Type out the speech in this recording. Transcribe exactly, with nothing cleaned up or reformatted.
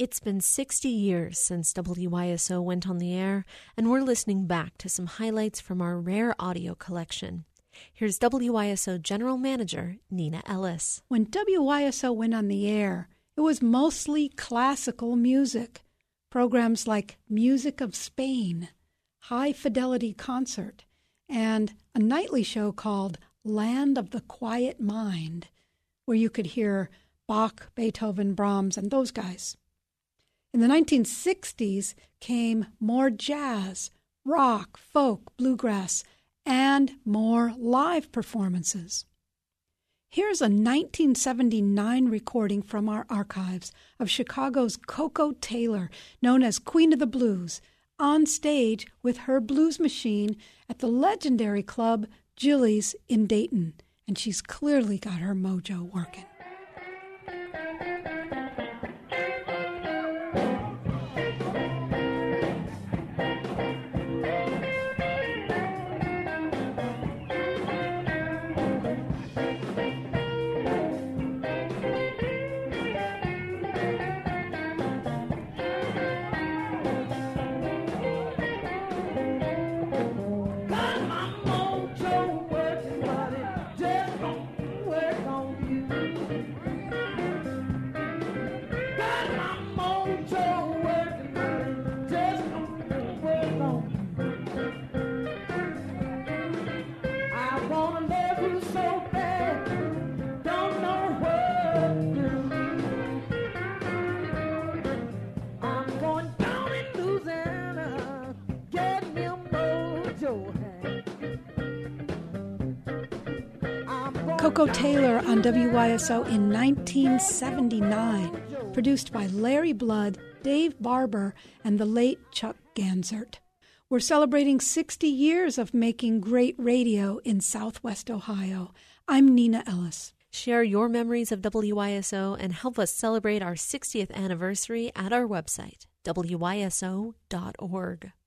It's been sixty years since W Y S O went on the air, and we're listening back to some highlights from our rare audio collection. Here's W Y S O General Manager Nina Ellis. When W Y S O went on the air, it was mostly classical music. Programs like Music of Spain, High Fidelity Concert, and a nightly show called Land of the Quiet Mind, where you could hear Bach, Beethoven, Brahms, and those guys. In the nineteen sixties came more jazz, rock, folk, bluegrass, and more live performances. Here's a nineteen seventy-nine recording from our archives of Chicago's Koko Taylor, known as Queen of the Blues, on stage with her blues machine at the legendary club Jilly's in Dayton. And she's clearly got her mojo working. Koko Taylor on W Y S O in nineteen seventy-nine, produced by Larry Blood, Dave Barber, and the late Chuck Ganzert. We're celebrating sixty years of making great radio in Southwest Ohio. I'm Nina Ellis. Share your memories of W Y S O and help us celebrate our sixtieth anniversary at our website, W Y S O dot org.